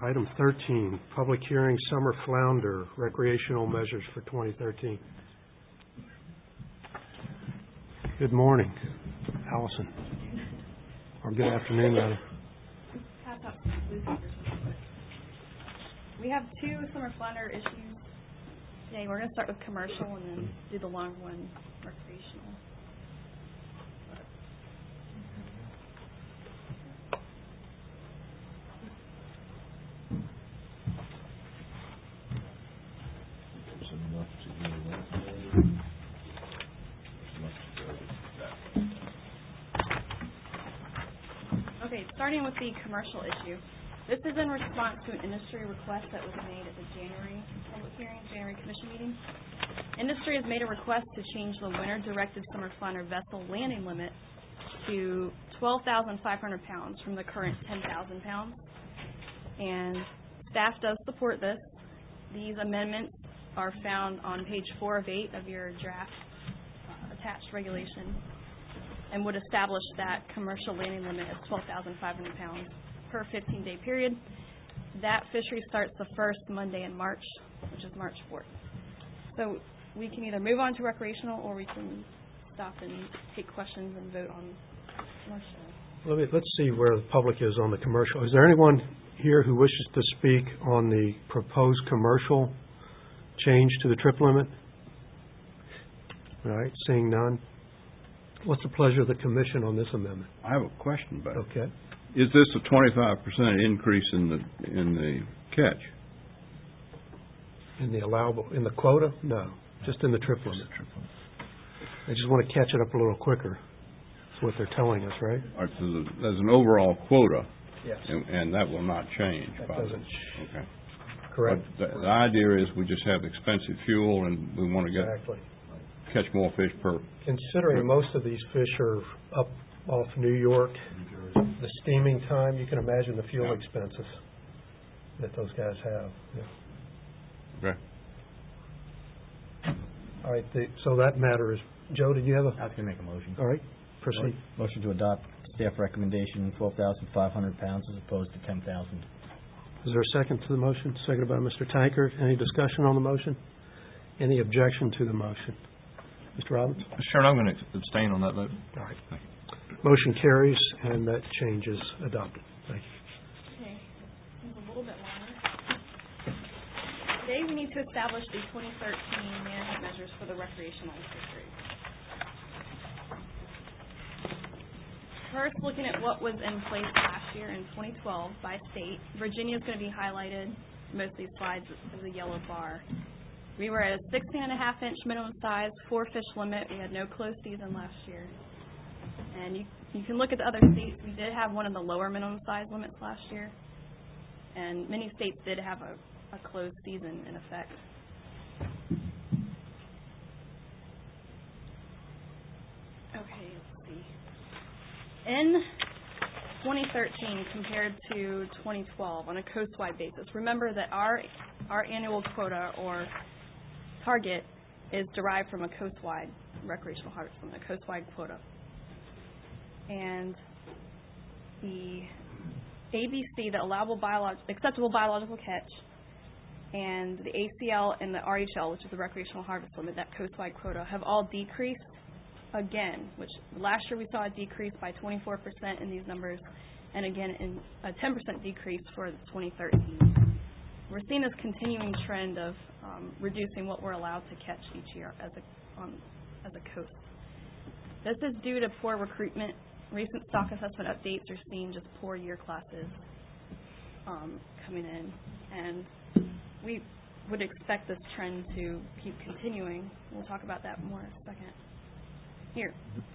Item 13, public hearing, summer flounder, recreational measures for 2013. Good morning, Allison. Or good afternoon, rather. We have two summer flounder issues today. We're going to start with commercial and then do the long one, recreational. Okay, starting with the commercial issue. This is in response to an industry request that was made at the January public hearing, January commission meeting. Industry has made a request to change the winter-directed summer flounder vessel landing limit to 12,500 pounds from the current 10,000 pounds. And staff does support this. These amendments are found on page 4 of 8 of your draft attached regulation, and would establish that commercial landing limit of 12,500 pounds per 15-day period. That fishery starts the first Monday in March, which is March 4th. So we can either move on to recreational, or we can stop and take questions and vote on commercial. Let's see where the public is on the commercial. Is there anyone here who wishes to speak on the proposed commercial change to the trip limit? All right, seeing none. What's the pleasure of the commission on this amendment? I have a question about it. Okay. Is this a 25% increase in the catch? In the quota? No, just in the trip limit. They just want to catch it up a little quicker. That's what they're telling us, right? Right, so there's an overall quota. Yes. And that will not change. That doesn't. Okay. Correct. But the idea is we just have expensive fuel, and we want to catch more fish per. Considering most of these fish are up off New York, the steaming time, you can imagine the fuel expenses that those guys have. Yeah. Okay. All right. So that matter is, Joe, did you have a? I was going to make a motion. All right. Proceed. Motion to adopt staff recommendation 12,500 pounds as opposed to 10,000. Is there a second to the motion? Seconded by Mr. Tankard. Any discussion on the motion? Any objection to the motion? Mr. Robbins? Sure, I'm going to abstain on that vote. All right. Motion carries, and that change is adopted. Thank you. Okay, this is a little bit longer. Today we need to establish the 2013 management measures for the recreational fishery. First, looking at what was in place last year in 2012 by state, Virginia is going to be highlighted. Most of these slides is a yellow bar. We were at a 16.5-inch minimum size, 4-fish limit. We had no closed season last year. And you can look at the other states. We did have one of the lower minimum size limits last year. And many states did have a closed season in effect. Okay, let's see. In 2013 compared to 2012 on a coastwide basis, remember that our annual quota or target is derived from a coastwide recreational harvest limit, a coastwide quota. And the ABC, the acceptable biological catch, and the ACL and the RHL, which is the recreational harvest limit, that coastwide quota, have all decreased again, which last year we saw a decrease by 24% in these numbers, and again in a 10% decrease for 2013. We're seeing this continuing trend of reducing what we're allowed to catch each year as a coast. This is due to poor recruitment. Recent stock assessment updates are seeing just poor year classes coming in, and we would expect this trend to keep continuing. We'll talk about that more in a second. Here.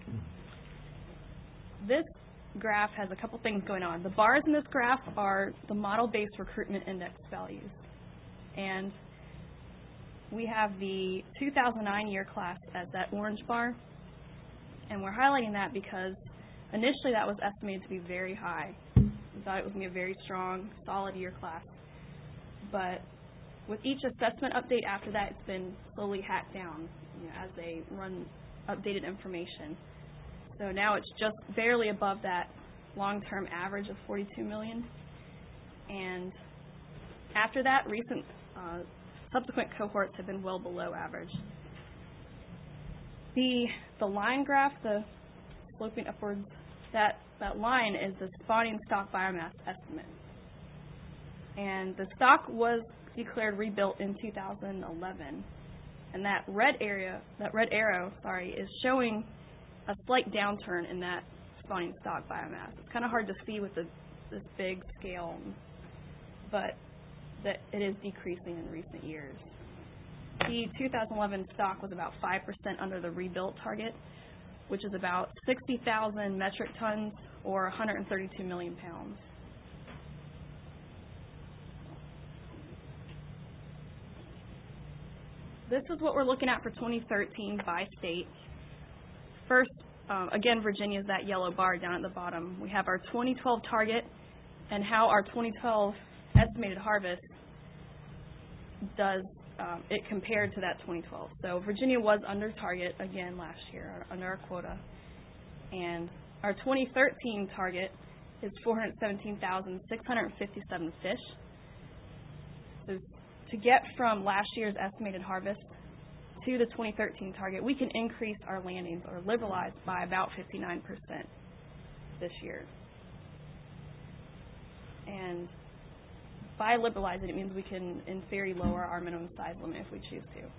This graph has a couple things going on. The bars in this graph are the model-based recruitment index values. And we have the 2009 year class as that orange bar. And we're highlighting that because initially that was estimated to be very high. We thought it was going to be a very strong, solid year class. But with each assessment update after that, it's been slowly hacked down as they run updated information. So now it's just barely above that long-term average of 42 million. And after that, recent subsequent cohorts have been well below average. The line graph, the sloping upwards, that line is the spawning stock biomass estimate. And the stock was declared rebuilt in 2011. And that red arrow, is showing a slight downturn in that spawning stock biomass. It's kind of hard to see with this big scale, but that it is decreasing in recent years. The 2011 stock was about 5% under the rebuilt target, which is about 60,000 metric tons or 132 million pounds. This is what we're looking at for 2013 by state. First, again, Virginia is that yellow bar down at the bottom. We have our 2012 target and how our 2012 estimated harvest does it compared to that 2012. So Virginia was under target again last year, under our quota. And our 2013 target is 417,657 fish. So to get from last year's estimated harvest to the 2013 target, we can increase our landings or liberalize by about 59% this year. And by liberalizing, it means we can, in theory, lower our minimum size limit if we choose to.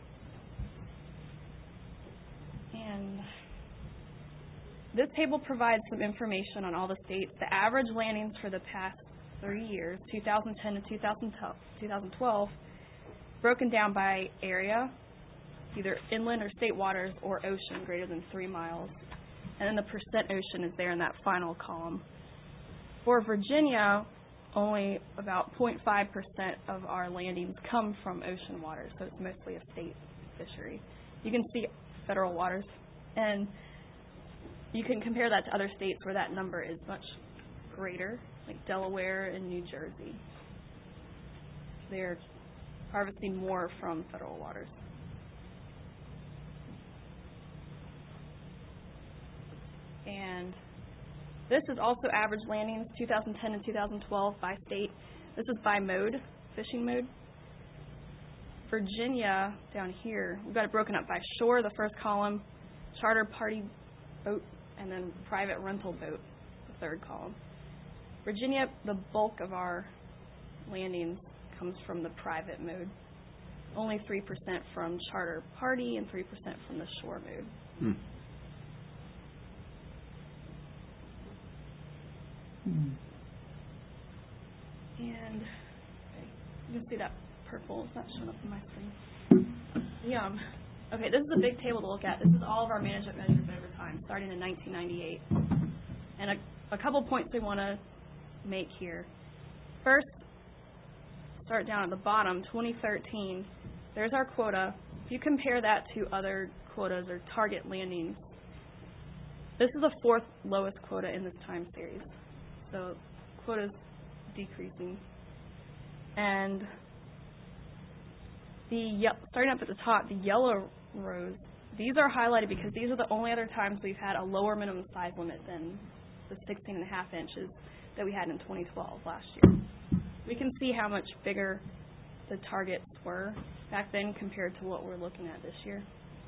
And this table provides some information on all the states. The average landings for the past 3 years, 2010 to 2012, broken down by area, either inland or state waters, or ocean greater than 3 miles. And then the percent ocean is there in that final column. For Virginia, only about 0.5% of our landings come from ocean waters, so it's mostly a state fishery. You can see federal waters, and you can compare that to other states where that number is much greater, like Delaware and New Jersey. They're harvesting more from federal waters. And this is also average landings, 2010 and 2012 by state. This is by mode, fishing mode. Virginia, down here, we've got it broken up by shore, the first column, charter party boat, and then private rental boat, the third column. Virginia, the bulk of our landings comes from the private mode. Only 3% from charter party and 3% from the shore mode. And you can see that purple. It's not showing up on my screen. Okay, this is a big table to look at. This is all of our management measures over time, starting in 1998. And a couple points we want to make here. First, start down at the bottom, 2013. There's our quota. If you compare that to other quotas or target landings, this is the 4th lowest quota in this time series. So quota's decreasing. And starting up at the top, the yellow rows, these are highlighted because these are the only other times we've had a lower minimum size limit than the 16.5 inches that we had in 2012 last year. We can see how much bigger the targets were back then compared to what we're looking at this year.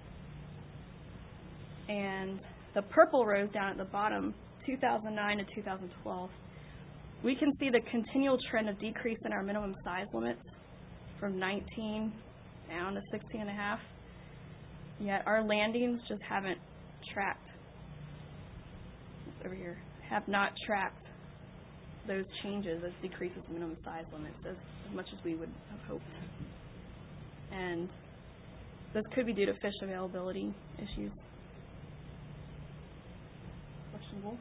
And the purple rows down at the bottom, 2009 to 2012, we can see the continual trend of decrease in our minimum size limits from 19 down to 16.5. Yet our landings just haven't tracked, over here, have not tracked those changes, those decreases in minimum size limits as much as we would have hoped. And this could be due to fish availability issues. Questionable.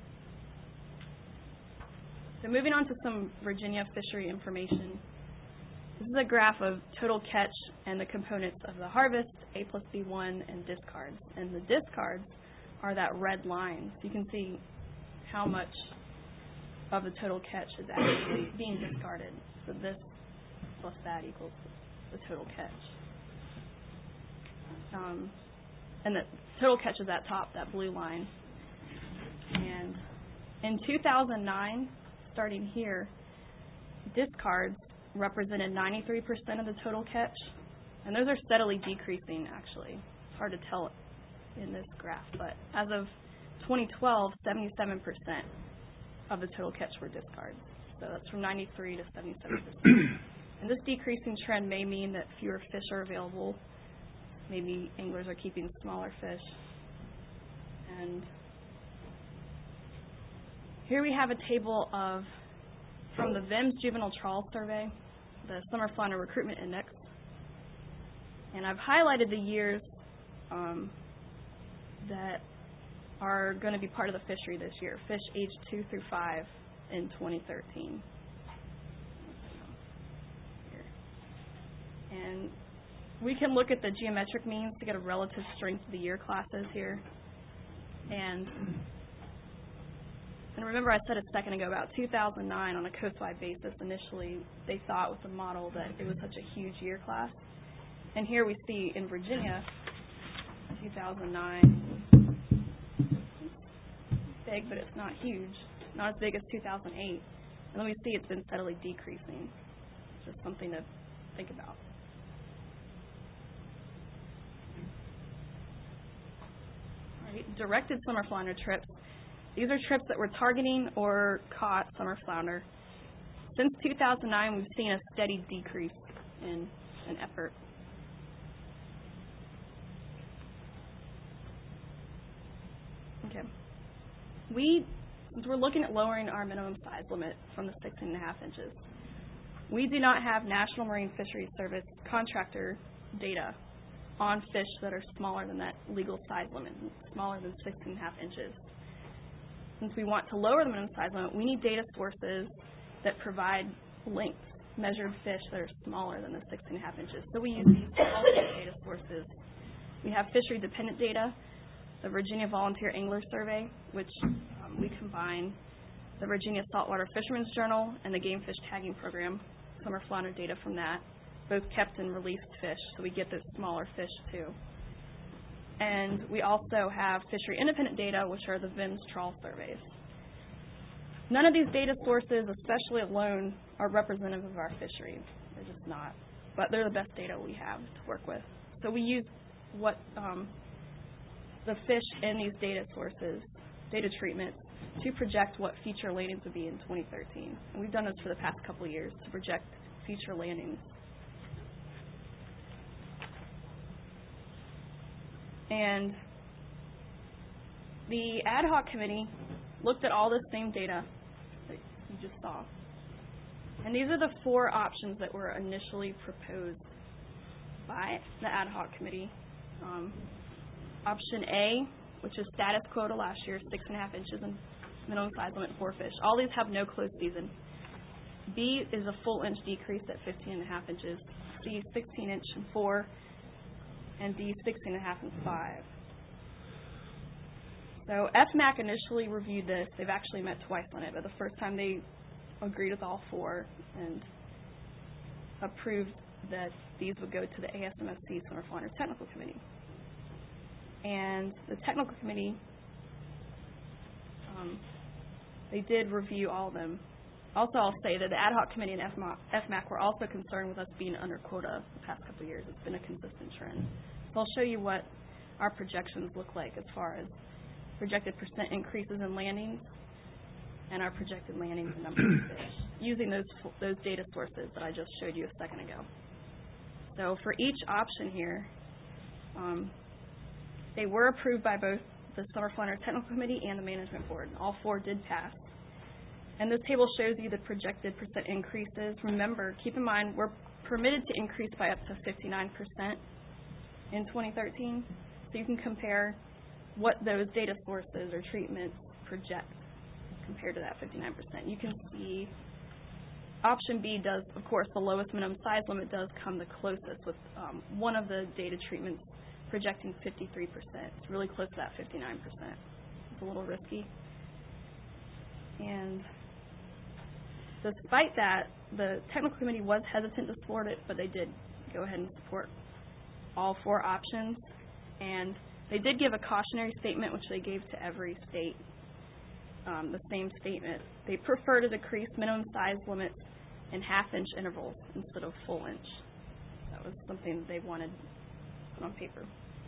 So moving on to some Virginia fishery information. This is a graph of total catch and the components of the harvest, A plus B1, and discards. And the discards are that red line. So you can see how much of the total catch is actually being discarded. So this plus that equals the total catch. And the total catch is at top, that blue line. And in 2009, starting here, discards represented 93% of the total catch, and those are steadily decreasing, actually. It's hard to tell in this graph, but as of 2012, 77% of the total catch were discards. So that's from 93 to 77%. And this decreasing trend may mean that fewer fish are available. Maybe anglers are keeping smaller fish. And here we have a table from the VIMS Juvenile Trawl Survey, the Summer Flounder Recruitment Index. And I've highlighted the years that are going to be part of the fishery this year, fish aged 2 through 5 in 2013. And we can look at the geometric means to get a relative strength of the year classes here. And remember I said a second ago about 2009 on a coastwide basis. Initially, they thought with the model that it was such a huge year class. And here we see in Virginia, 2009, big, but it's not huge, not as big as 2008. And then we see it's been steadily decreasing. It's just something to think about. All right, directed summer flounder trips. These are trips that were targeting or caught summer flounder. Since 2009, we've seen a steady decrease in effort. Okay. Since we're looking at lowering our minimum size limit from the 16.5 inches, we do not have National Marine Fisheries Service contractor data on fish that are smaller than that legal size limit, smaller than 16.5 inches. Since we want to lower the minimum size limit, we need data sources that provide length, measured fish that are smaller than the 16.5 inches. So we use these data sources. We have fishery-dependent data, the Virginia Volunteer Angler Survey, which we combine the Virginia Saltwater Fishermen's Journal and the Game Fish Tagging Program, summer flounder data from that, both kept and released fish, so we get those smaller fish too. And we also have fishery-independent data, which are the VIMS trawl surveys. None of these data sources, especially alone, are representative of our fishery. They're just not. But they're the best data we have to work with. So we use what the fish in these data sources, data treatments, to project what future landings would be in 2013. And we've done this for the past couple of years to project future landings. And the ad hoc committee looked at all the same data that you just saw. And these are the 4 options that were initially proposed by the ad hoc committee. Option A, which is status quota last year, 6.5 inches and minimum size limit 4 fish. All these have no closed season. B is a full inch decrease at 15.5 inches. C, 16 inch and 4. And D, 16.5 and 5. So FMAC initially reviewed this. They've actually met twice on it, but the first time they agreed with all 4 and approved that these would go to the ASMSC Summer Flounder Technical Committee. And the Technical Committee, they did review all of them. Also, I'll say that the Ad Hoc Committee and FMAC were also concerned with us being under quota the past couple of years. It's been a consistent trend. So I'll show you what our projections look like as far as projected % increases in landings and our projected landings and number of fish using those data sources that I just showed you a second ago. So for each option here, they were approved by both the Summer Flounder Technical Committee and the Management Board. All 4 did pass. And this table shows you the projected % increases. Remember, keep in mind, we're permitted to increase by up to 59% in 2013. So you can compare what those data sources or treatments project compared to that 59%. You can see option B does, of course, the lowest minimum size limit does come the closest with one of the data treatments projecting 53%. It's really close to that 59%. It's a little risky. And despite that, the Technical Committee was hesitant to support it, but they did go ahead and support all 4 options. And they did give a cautionary statement, which they gave to every state, the same statement. They prefer to decrease minimum size limits in half-inch intervals instead of full inch. That was something that they wanted put on paper.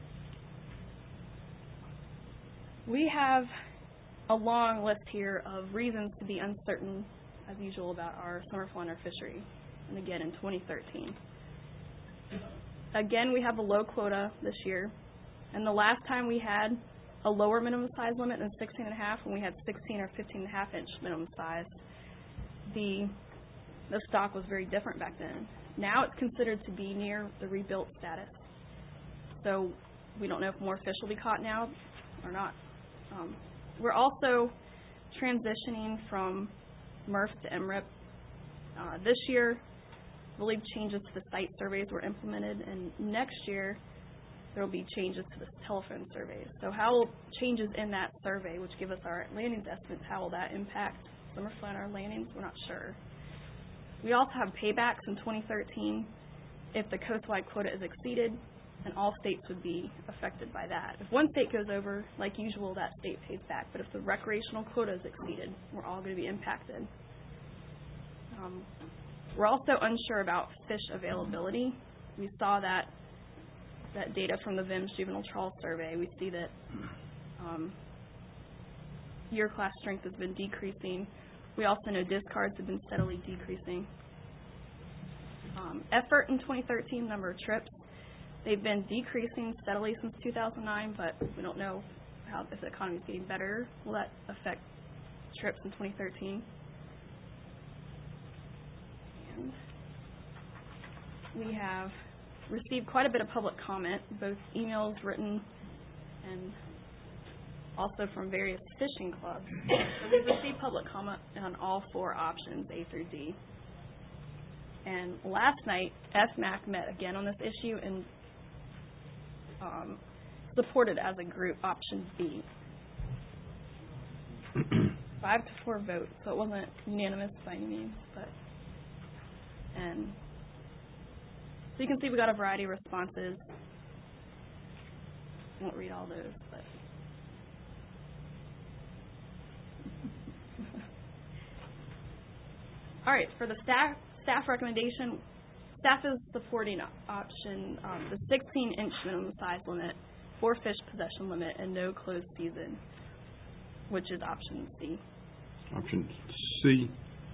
We have a long list here of reasons to be uncertain, as usual, about our summer flounder fishery, and again in 2013. Again, we have a low quota this year, and the last time we had a lower minimum size limit than 16.5, when we had 16 or 15.5 inch minimum size, the stock was very different back then. Now it's considered to be near the rebuilt status. So we don't know if more fish will be caught now or not. We're also transitioning from MRF to MRIP. This year, I believe changes to the site surveys were implemented, and next year there will be changes to the telephone surveys. So how will changes in that survey, which give us our landings estimates, how will that impact summer flounder landings? We're not sure. We also have paybacks in 2013 if the coastwide quota is exceeded, and all states would be affected by that. If one state goes over, like usual, that state pays back. But if the recreational quota is exceeded, we're all going to be impacted. We're also unsure about fish availability. We saw that data from the VIMS juvenile trawl survey. We see that year class strength has been decreasing. We also know discards have been steadily decreasing. Effort in 2013, number of trips, they've been decreasing steadily since 2009, but we don't know if the economy is getting better. Will that affect trips in 2013? And we have received quite a bit of public comment, both emails, written, and also from various fishing clubs. So we've received public comment on all 4 options, A through D. And last night, FMAC met again on this issue and supported as a group option B. 5-4 votes, so it wasn't unanimous by any means, and so you can see we got a variety of responses. I won't read all those, but all right, for the staff recommendation, staff is supporting option the 16-inch minimum size limit, 4 fish possession limit, and no closed season, which is option C. Option C.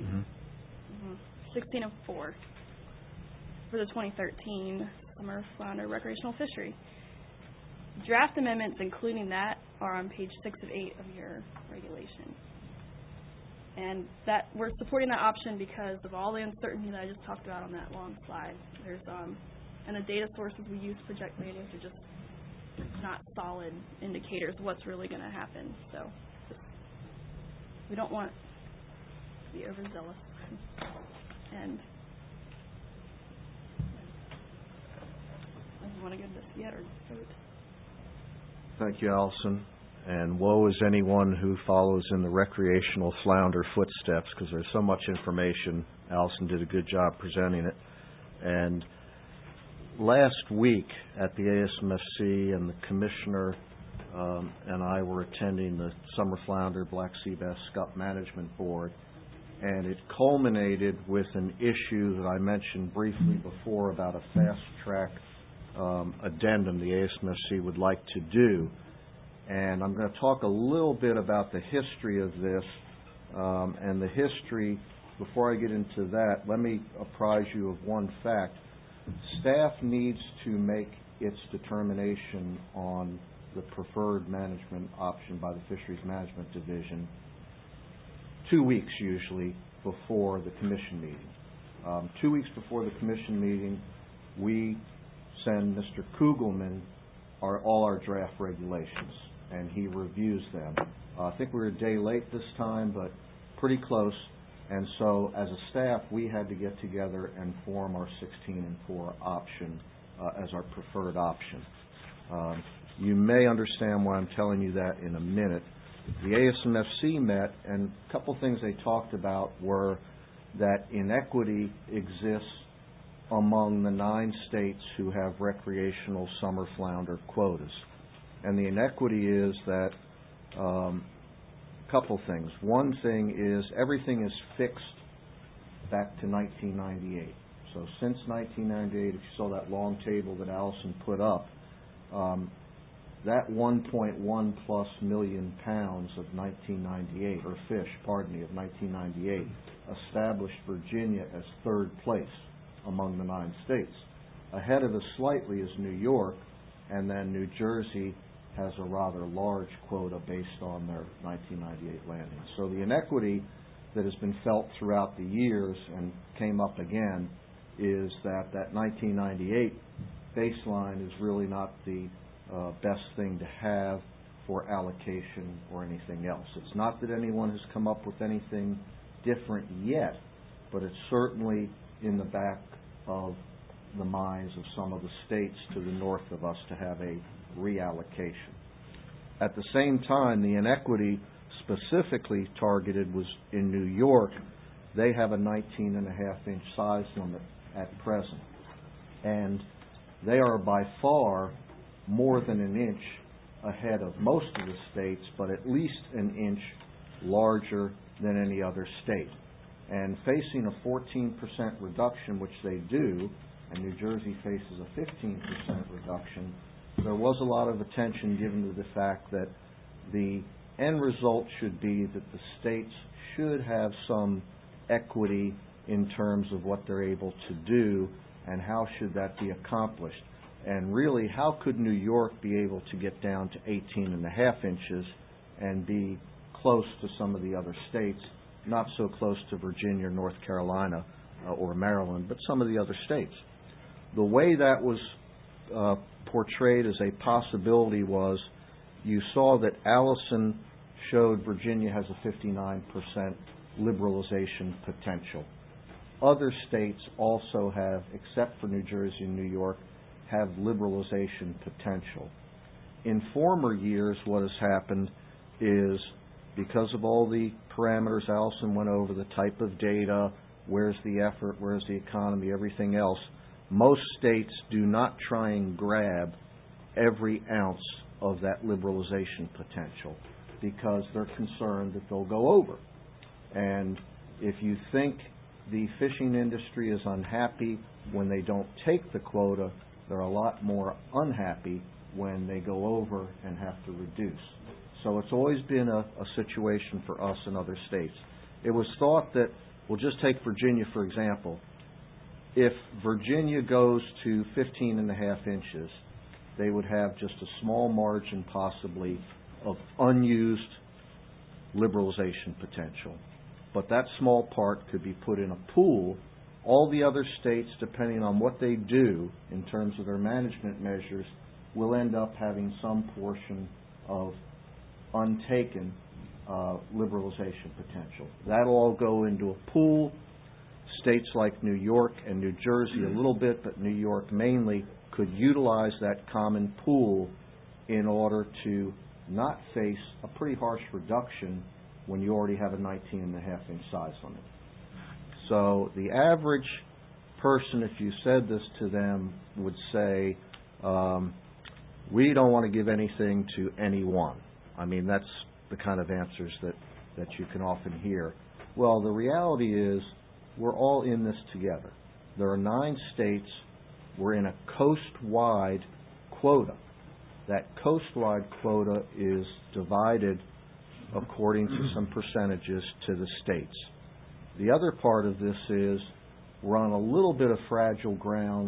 16 of 4 for the 2013 summer flounder recreational fishery. Draft amendments, including that, are on page 6 of 8 of your regulation. And that we're supporting that option because of all the uncertainty that I just talked about on that long slide. There's and the data sources we use to project landings are just not solid indicators of what's really going to happen. So we don't want to be overzealous. And I don't want to go to this yet or vote. Thank you, Allison. And woe is anyone who follows in the recreational flounder footsteps, because there's so much information. Allison did a good job presenting it. And last week at the ASMFC, and the commissioner and I were attending the Summer Flounder Black Sea Bass Scup Management Board, and it culminated with an issue that I mentioned briefly before about a fast-track addendum the ASMFC would like to do. And I'm going to talk a little bit about the history of this, and the history. Before I get into that, let me apprise you of one fact. Staff needs to make its determination on the preferred management option by the Fisheries Management Division 2 weeks usually before the commission meeting. 2 weeks before the commission meeting, we send Mr. Kugelman all our draft regulations, and he reviews them. I think we were a day late this time, but pretty close. And so as a staff, we had to get together and form our 16-4 option as our preferred option. You may understand why I'm telling you that in a minute. The ASMFC met, and a couple things they talked about were that inequity exists among the 9 states who have recreational summer flounder quotas. And the inequity is that couple things. One thing is everything is fixed back to 1998. So since 1998, if you saw that long table that Allison put up, that 1.1 plus million pounds of 1998, or fish, pardon me, of 1998, established Virginia as third place among the 9 states. Ahead of us slightly is New York, and then New Jersey has a rather large quota based on their 1998 landing. So the inequity that has been felt throughout the years and came up again is that 1998 baseline is really not the best thing to have for allocation or anything else. It's not that anyone has come up with anything different yet, but it's certainly in the back of the minds of some of the states to the north of us to have a reallocation. At the same time, the inequity specifically targeted was in New York. They have a 19.5-inch size limit at present, and they are by far more than an inch ahead of most of the states, but at least an inch larger than any other state. And facing a 14% reduction, which they do, and New Jersey faces a 15% reduction, there was a lot of attention given to the fact that the end result should be that the states should have some equity in terms of what they're able to do and how should that be accomplished. And really, how could New York be able to get down to 18.5 inches and be close to some of the other states, not so close to Virginia, North Carolina, or Maryland, but some of the other states? The way that was portrayed as a possibility was you saw that Allison showed Virginia has a 59% liberalization potential. Other states also have, except for New Jersey and New York, have liberalization potential. In former years, what has happened is, because of all the parameters Allison went over, the type of data, where's the effort, where's the economy, everything else, most states do not try and grab every ounce of that liberalization potential because they're concerned that they'll go over. And if you think the fishing industry is unhappy when they don't take the quota, they're a lot more unhappy when they go over and have to reduce. So it's always been a situation for us and other states. It was thought that, we'll just take Virginia for example, if Virginia goes to 15.5 inches, they would have just a small margin possibly of unused liberalization potential. But that small part could be put in a pool. All the other states, depending on what they do in terms of their management measures, will end up having some portion of untaken liberalization potential. That'll all go into a pool. States like New York and New Jersey a little bit, but New York mainly, could utilize that common pool in order to not face a pretty harsh reduction when you already have a 19.5-inch size limit. So the average person, if you said this to them, would say, we don't want to give anything to anyone. I mean, that's the kind of answers that you can often hear. Well, the reality is we're all in this together. There are 9 states. We're in a coast-wide quota. That coast-wide quota is divided according to some percentages to the states. The other part of this is we're on a little bit of fragile grounds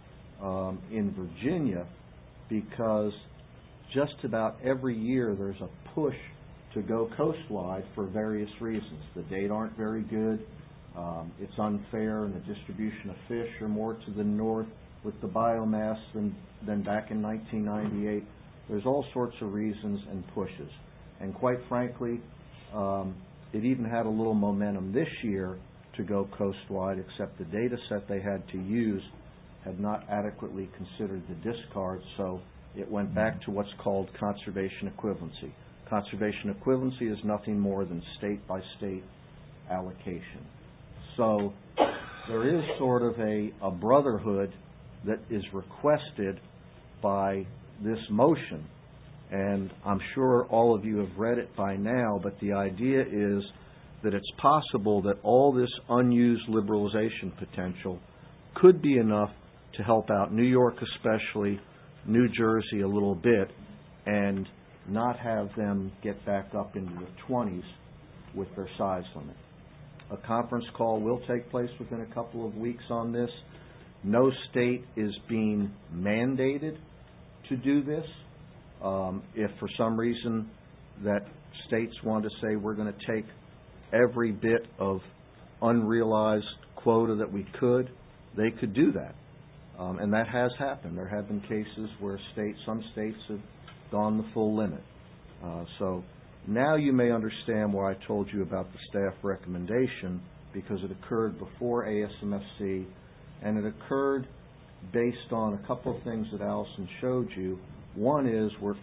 in Virginia because just about every year there's a push to go coastwide for various reasons. The data aren't very good. It's unfair, and the distribution of fish are more to the north with the biomass than back in 1998. There's all sorts of reasons and pushes. And quite frankly, it even had a little momentum this year to go coastwide, except the data set they had to use had not adequately considered the discards, so it went back to what's called conservation equivalency. Conservation equivalency is nothing more than state-by-state allocation. So there is sort of a brotherhood that is requested by this motion. And I'm sure all of you have read it by now, but the idea is that it's possible that all this unused liberalization potential could be enough to help out New York especially, New Jersey a little bit, and not have them get back up into the 20s with their size limit. A conference call will take place within a couple of weeks on this. No state is being mandated to do this. If for some reason that states want to say we're going to take every bit of unrealized quota that we could, they could do that. And that has happened. There have been cases where some states have gone the full limit. So now you may understand why I told you about the staff recommendation, because it occurred before ASMFC, and it occurred based on a couple of things that Allison showed you. One is we're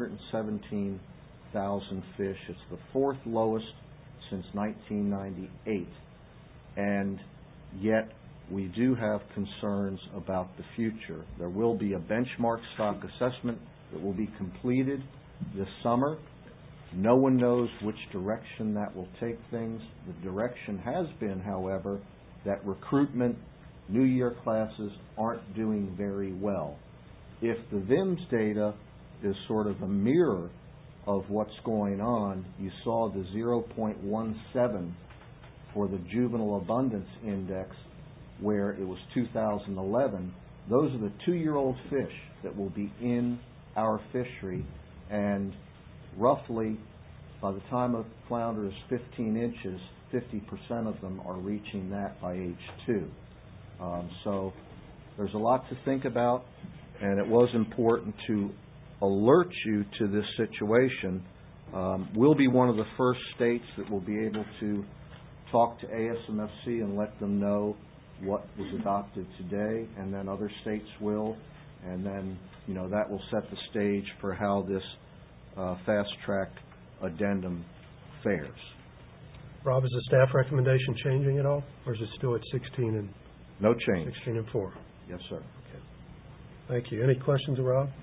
417,000 fish. It's the fourth lowest since 1998. And yet we do have concerns about the future. There will be a benchmark stock assessment that will be completed this summer. No one knows which direction that will take things. The direction has been, however, that recruitment, new year classes aren't doing very well. If the VIMS data is sort of a mirror of what's going on, you saw the 0.17 for the juvenile abundance index where it was 2011. Those are the 2-year-old fish that will be in our fishery, and roughly by the time a flounder is 15 inches, 50% of them are reaching that by age 2. So there's a lot to think about, and it was important to alert you to this situation. We'll be one of the first states that will be able to talk to ASMFC and let them know what was adopted today, and then other states will, and then that will set the stage for how this fast-track addendum fares. Rob, is the staff recommendation changing at all, or is it still at 16 and No change. 16 and 4? Yes, sir. Okay. Thank you. Any questions of Rob?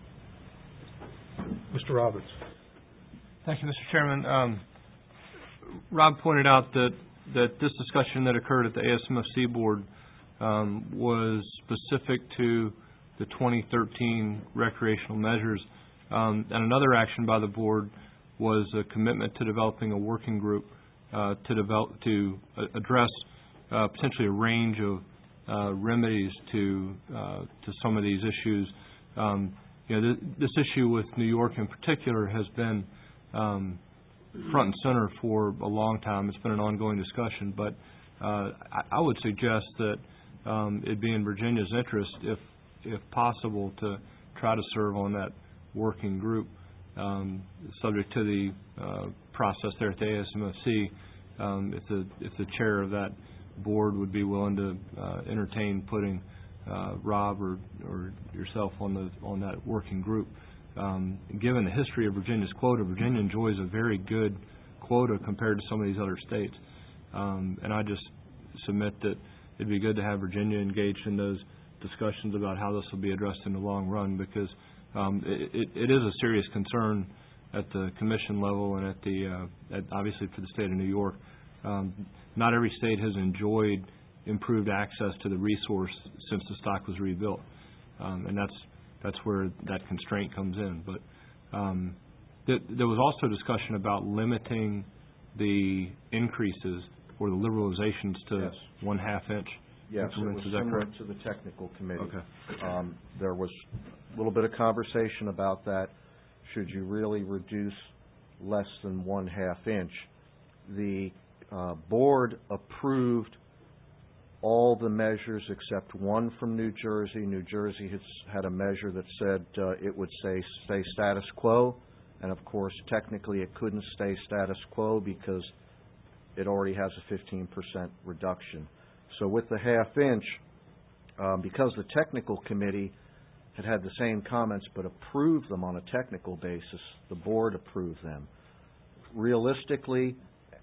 Mr. Robbins. Thank you, Mr. Chairman. Rob pointed out that this discussion that occurred at the ASMFC board was specific to the 2013 recreational measures. And another action by the board was a commitment to developing a working group to address potentially a range of remedies to some of these issues. This issue with New York in particular has been front and center for a long time. It's been an ongoing discussion, but I would suggest that it'd be in Virginia's interest, if possible, to try to serve on that working group, subject to the process there at the ASMFC. If the chair of that board would be willing to entertain putting Rob or yourself on that working group. Given the history of Virginia's quota, Virginia enjoys a very good quota compared to some of these other states. And I just submit that it'd be good to have Virginia engaged in those discussions about how this will be addressed in the long run, because it is a serious concern at the commission level and at obviously for the state of New York. Not every state has enjoyed improved access to the resource since the stock was rebuilt, and that's where that constraint comes in. But there was also discussion about limiting the increases or the liberalizations to 1/2 inch. Yes, it was similar to the technical committee. Okay. There was a little bit of conversation about that. Should you really reduce less than 1/2 inch? The board approved all the measures except one from New Jersey. New Jersey has had a measure that said it would stay status quo, and of course technically it couldn't stay status quo because it already has a 15% reduction. So with the 1/2 inch, because the technical committee had the same comments but approved them on a technical basis, the board approved them. Realistically,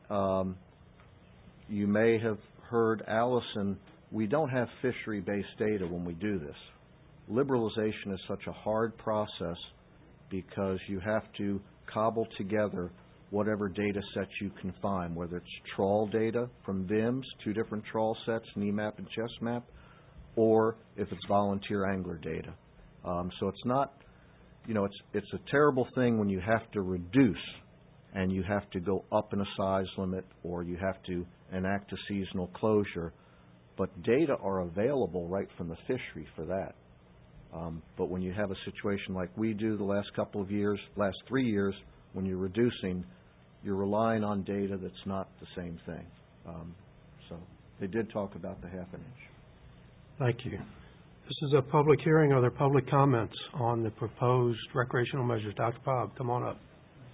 you may have heard Allison, we don't have fishery-based data when we do this. Liberalization is such a hard process because you have to cobble together whatever data sets you can find, whether it's trawl data from VIMS, 2 different trawl sets, NEMAP and ChessMap, or if it's volunteer angler data. So it's not, it's a terrible thing when you have to reduce and you have to go up in a size limit or you have to enact a seasonal closure. But data are available right from the fishery for that. But when you have a situation like we do the last 3 years, when you're reducing, you're relying on data that's not the same thing. So they did talk about the half an inch. Thank you. This is a public hearing. Are there public comments on the proposed recreational measures? Dr. Bob, come on up.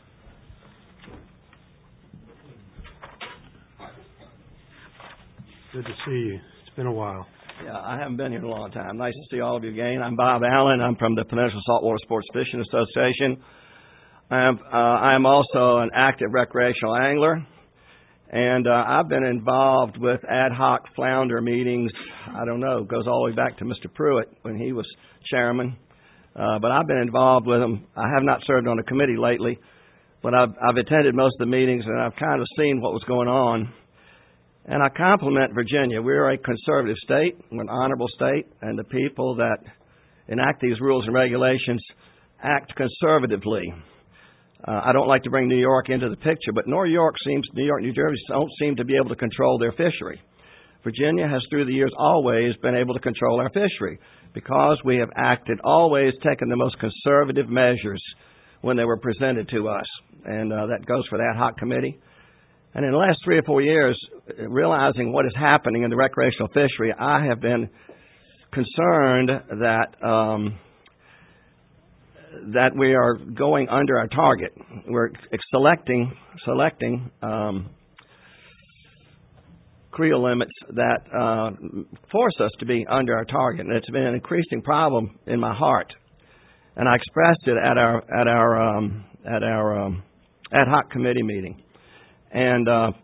Good to see you. It's been a while. Yeah, I haven't been here in a long time. Nice to see all of you again. I'm Bob Allen. I'm from the Peninsula Saltwater Sports Fishing Association. I am also an active recreational angler, and I've been involved with ad hoc flounder meetings. I don't know, goes all the way back to Mr. Pruitt when he was chairman. But I've been involved with them. I have not served on a committee lately, but I've attended most of the meetings, and I've kind of seen what was going on. And I compliment Virginia. We're a conservative state, we're an honorable state, and the people that enact these rules and regulations act conservatively. I don't like to bring New York into the picture, but New York, New Jersey don't seem to be able to control their fishery. Virginia has, through the years, always been able to control our fishery because we have always taken the most conservative measures when they were presented to us. And that goes for the ad hoc committee. And in the last 3 or 4 years, realizing what is happening in the recreational fishery, I have been concerned that we are going under our target. We're selecting creel limits that force us to be under our target, and it's been an increasing problem in my heart. And I expressed it at our ad hoc committee meeting. And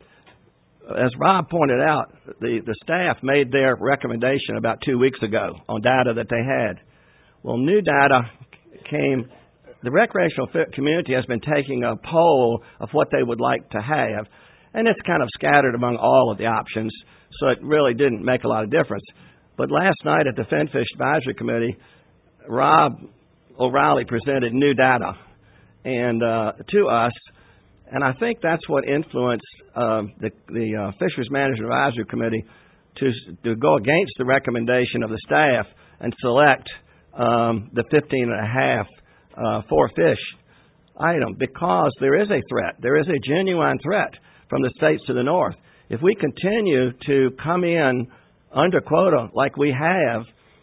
as Rob pointed out, the staff made their recommendation about 2 weeks ago on data that they had. Well, new data came. The recreational community has been taking a poll of what they would like to have, and it's kind of scattered among all of the options, so it really didn't make a lot of difference. But last night at the FinFish Advisory Committee, Rob O'Reilly presented new data and to us, and I think that's what influenced the Fisheries Management Advisory Committee to go against the recommendation of the staff and select the 15.5 for fish item, because there is a threat. There is a genuine threat from the states to the north. If we continue to come in under quota like we have,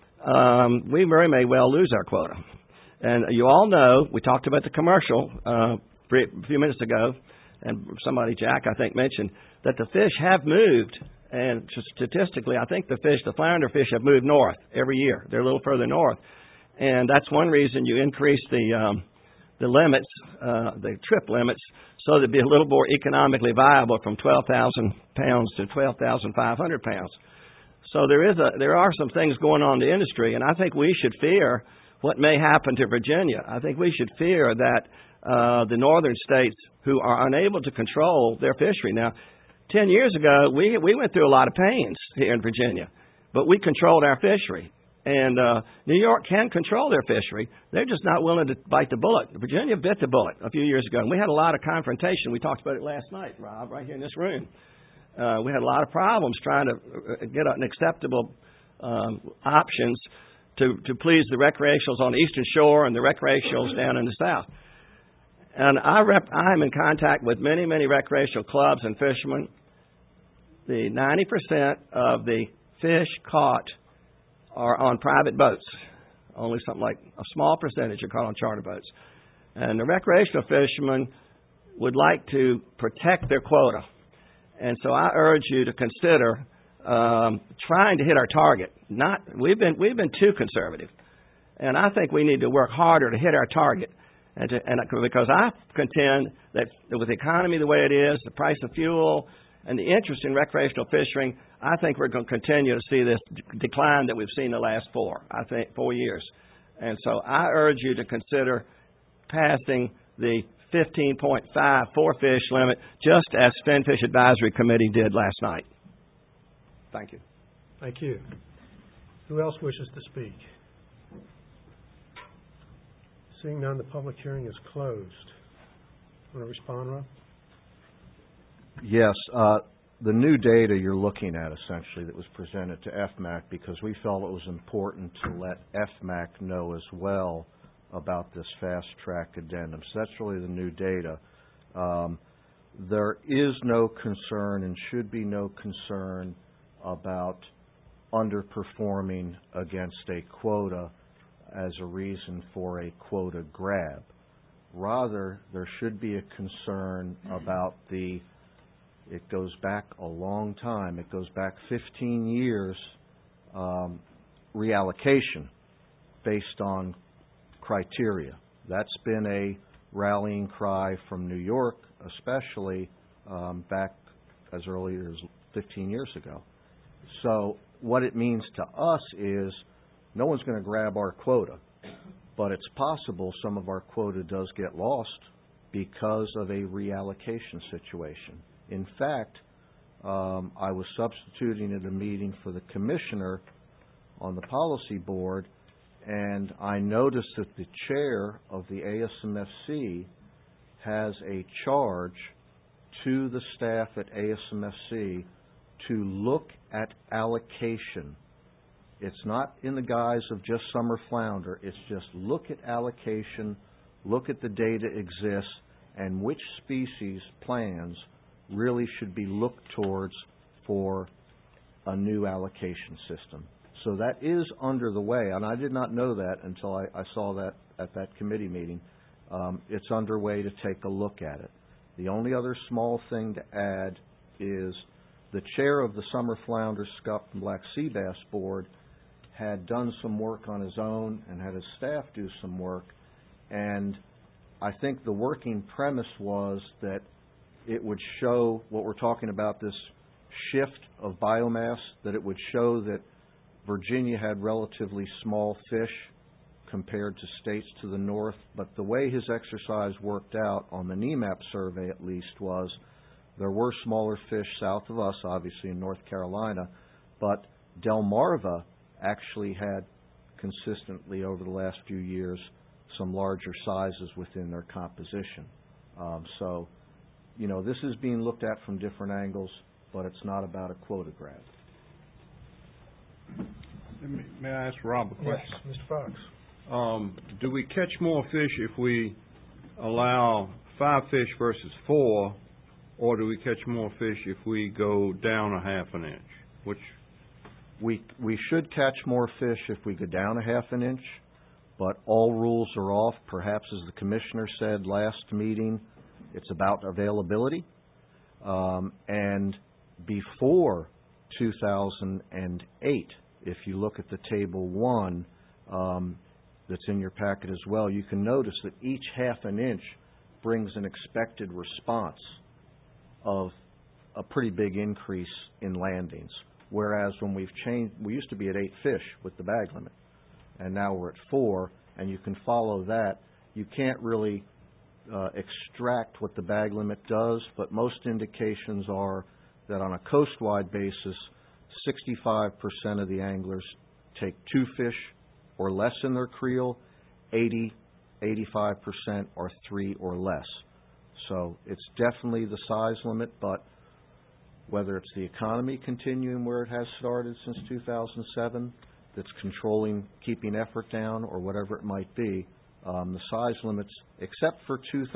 we very may well lose our quota. And you all know, we talked about the commercial a few minutes ago, and somebody, Jack, I think, mentioned that the fish have moved, and statistically, I think the flounder fish have moved north every year. They're a little further north. And that's one reason you increase the limits, the trip limits, so that it'd be a little more economically viable from 12,000 pounds to 12,500 pounds. So there are some things going on in the industry, and I think we should fear what may happen to Virginia. I think we should fear that the northern states who are unable to control their fishery. Now, 10 years ago, we went through a lot of pains here in Virginia, but we controlled our fishery. And New York can control their fishery. They're just not willing to bite the bullet. Virginia bit the bullet a few years ago, and we had a lot of confrontation. We talked about it last night, Rob, right here in this room. We had a lot of problems trying to get an acceptable options to please the recreationals on the eastern shore and the recreationals down in the south. And I'm in contact with many, many recreational clubs and fishermen. The 90% of the fish caught are on private boats. Only something like a small percentage are caught on charter boats. And the recreational fishermen would like to protect their quota. And so I urge you to consider trying to hit our target. We've been too conservative. And I think we need to work harder to hit our target. Because I contend that with the economy the way it is, the price of fuel, and the interest in recreational fishing, I think we're going to continue to see this decline that we've seen the last 4 years. And so I urge you to consider passing the 15.5 for-fish limit, just as Finfish Advisory Committee did last night. Thank you. Thank you. Who else wishes to speak? Seeing none, the public hearing is closed. Want to respond, Rob? Yes, the new data you're looking at essentially that was presented to FMAC, because we felt it was important to let FMAC know as well about this fast-track addendum. So that's really the new data. There is no concern and should be no concern about underperforming against a quota as a reason for a quota grab. Rather, there should be a concern about it goes back a long time, it goes back 15 years, reallocation based on criteria. That's been a rallying cry from New York, especially back as early as 15 years ago. So what it means to us is no one's going to grab our quota, but it's possible some of our quota does get lost because of a reallocation situation. In fact, I was substituting at a meeting for the commissioner on the policy board, and I noticed that the chair of the ASMFC has a charge to the staff at ASMFC to look at allocation. It's not in the guise of just summer flounder. It's just look at allocation, look at the data exists, and which species plans really should be looked towards for a new allocation system. So that is under the way, and I did not know that until I saw that at that committee meeting. It's underway to take a look at it. The only other small thing to add is the chair of the Summer Flounder, Scup, and Black Sea Bass Board had done some work on his own and had his staff do some work, and I think the working premise was that it would show what we're talking about, this shift of biomass, that it would show that Virginia had relatively small fish compared to states to the north, but the way his exercise worked out on the NEMAP survey at least was there were smaller fish south of us, obviously in North Carolina, but Delmarva actually had consistently over the last few years some larger sizes within their composition. So, you know, this is being looked at from different angles, but it's not about a quota grab. May I ask Rob a question? Yes, Mr. Fox. Do we catch more fish if we allow 5 fish versus 4, or do we catch more fish if we go down a half an inch? Which? We should catch more fish if we go down a half an inch, but all rules are off. Perhaps, as the commissioner said last meeting, it's about availability. And before 2008, if you look at the Table 1 that's in your packet as well, you can notice that each half an inch brings an expected response of a pretty big increase in landings. Whereas when we've changed, we used to be at 8 fish with the bag limit, and now we're at 4, and you can follow that. You can't really extract what the bag limit does, but most indications are that on a coast-wide basis, 65% of the anglers take 2 fish or less in their creel, 85% are 3 or less. So it's definitely the size limit, but whether it's the economy continuing where it has started since 2007, that's controlling, keeping effort down, or whatever it might be, the size limits, except for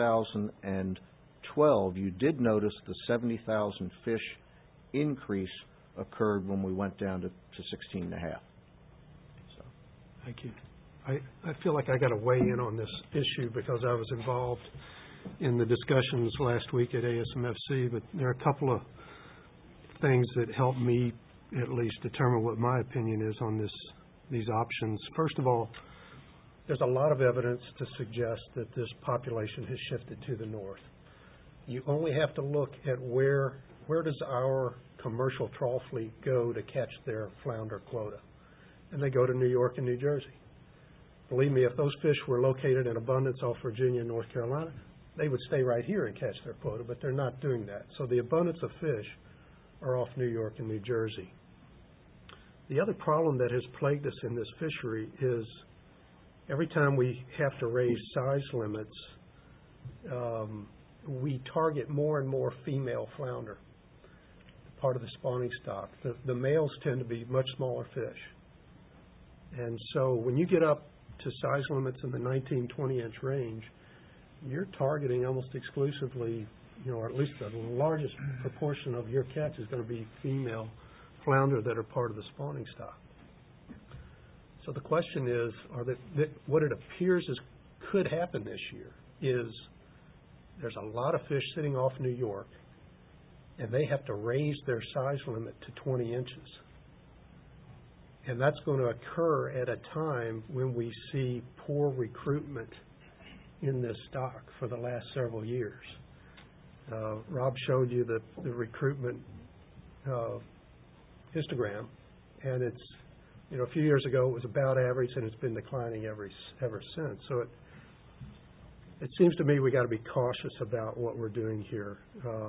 2012, you did notice the 70,000 fish increase occurred when we went down to 16.5. So. Thank you. I feel like I got to weigh in on this issue because I was involved in the discussions last week at ASMFC, but there are a couple of things that help me at least determine what my opinion is on these options. First of all, there's a lot of evidence to suggest that this population has shifted to the north. You only have to look at where does our commercial trawl fleet go to catch their flounder quota, and they go to New York and New Jersey. Believe me, if those fish were located in abundance off Virginia and North Carolina, they would stay right here and catch their quota, but they're not doing that. So the abundance of fish are off New York and New Jersey. The other problem that has plagued us in this fishery is every time we have to raise size limits, we target more and more female flounder, part of the spawning stock. The males tend to be much smaller fish. And so when you get up to size limits in the 19, 20-inch range, you're targeting almost exclusively, or at least the largest proportion of your catch is going to be female flounder that are part of the spawning stock. So the question is, what it appears could happen this year is there's a lot of fish sitting off New York, and they have to raise their size limit to 20 inches. And that's going to occur at a time when we see poor recruitment in this stock for the last several years. Rob showed you the recruitment histogram, and it's, a few years ago it was about average, and it's been declining ever since. So it seems to me we got to be cautious about what we're doing here.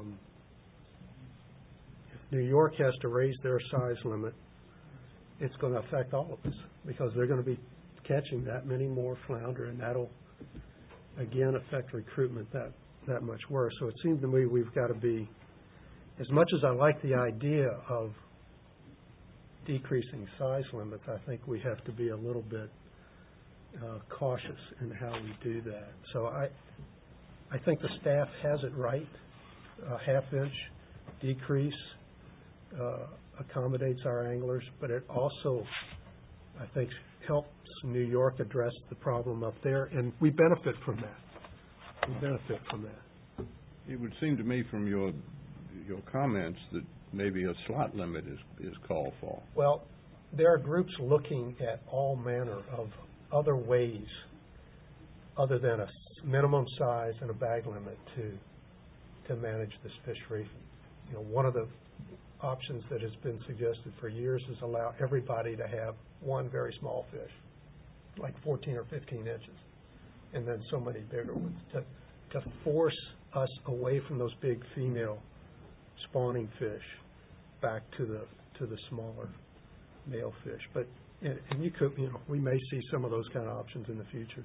If New York has to raise their size limit, it's going to affect all of us because they're going to be catching that many more flounder, and that'll again affect recruitment that much worse. So it seems to me we've got to be, as much as I like the idea of decreasing size limits, I think we have to be a little bit cautious in how we do that. So I think the staff has it right. A half-inch decrease accommodates our anglers, but it also, I think, helps New York address the problem up there, and we benefit from that. It would seem to me from your comments that maybe a slot limit is called for. Well, there are groups looking at all manner of other ways other than a minimum size and a bag limit to manage this fishery. One of the options that has been suggested for years is allow everybody to have one very small fish, like 14 or 15 inches, and then so many bigger ones, to force us away from those big female spawning fish back to the smaller male fish. But and you could, we may see some of those kind of options in the future.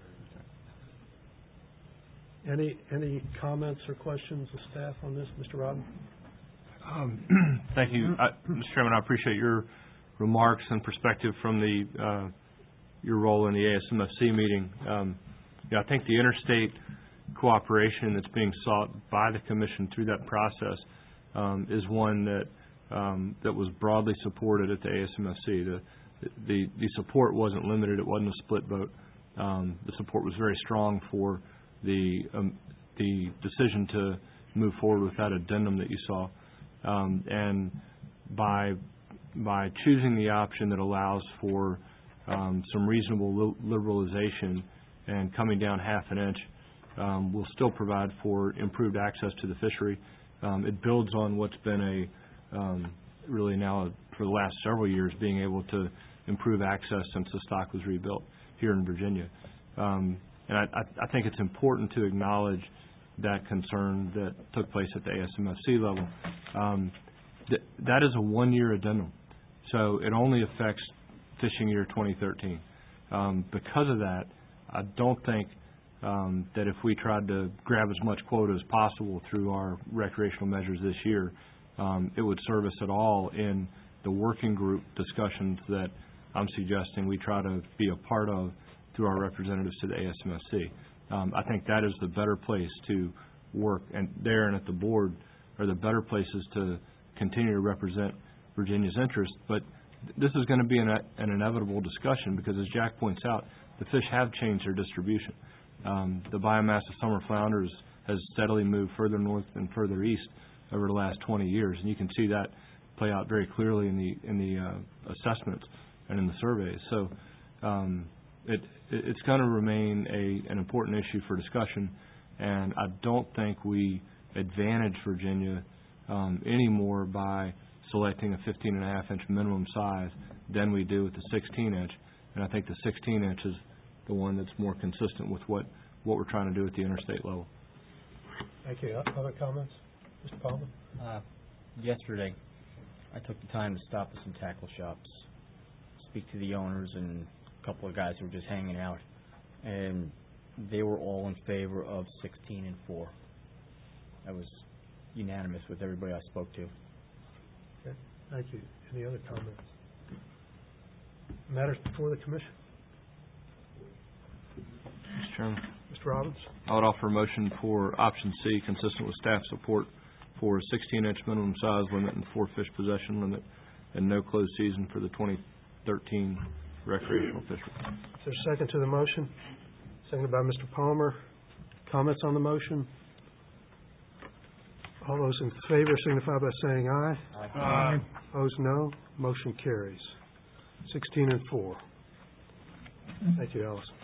Any comments or questions of staff on this, Mr. Rodden? Thank you, Mr. Chairman. I appreciate your remarks and perspective from your role in the ASMFC meeting. I think the interstate cooperation that's being sought by the Commission through that process is one that was broadly supported at the ASMFC. The support wasn't limited; it wasn't a split vote. The support was very strong for the decision to move forward with that addendum that you saw. And by choosing the option that allows for some reasonable liberalization and coming down half an inch, will still provide for improved access to the fishery. It builds on what's been really now for the last several years being able to improve access since the stock was rebuilt here in Virginia. And I think it's important to acknowledge that concern that took place at the ASMFC level. That is a one-year addendum, so it only affects fishing year 2013. Because of that, I don't think that if we tried to grab as much quota as possible through our recreational measures this year, it would serve us at all in the working group discussions that I'm suggesting we try to be a part of through our representatives to the ASMFC. I think that is the better place to work, and there and at the board are the better places to continue to represent Virginia's interests. But this is going to be an inevitable discussion because, as Jack points out, the fish have changed their distribution. The biomass of summer flounders has steadily moved further north and further east over the last 20 years, and you can see that play out very clearly in the assessments and in the surveys. So it's going to remain an important issue for discussion, and I don't think we advantage Virginia any more by selecting a 15.5-inch minimum size than we do with the 16-inch, and I think the 16-inch is the one that's more consistent with what we're trying to do at the interstate level. Thank you. Other comments? Mr. Palmer? Yesterday, I took the time to stop at some tackle shops, speak to the owners and a couple of guys who were just hanging out, and they were all in favor of 16 and 4. I was unanimous with everybody I spoke to. Okay, thank you. Any other comments? Matters before the commission? Mr. Chairman, Mr. Robbins? I would offer a motion for option C, consistent with staff support for a 16-inch minimum size limit and 4 fish possession limit and no closed season for the 2013 recreational fishery. Is there a second to the motion? Seconded by Mr. Palmer. Comments on the motion? All those in favor signify by saying aye. Aye. Opposed, no. Motion carries. 16 and 4. Thank you, Allison.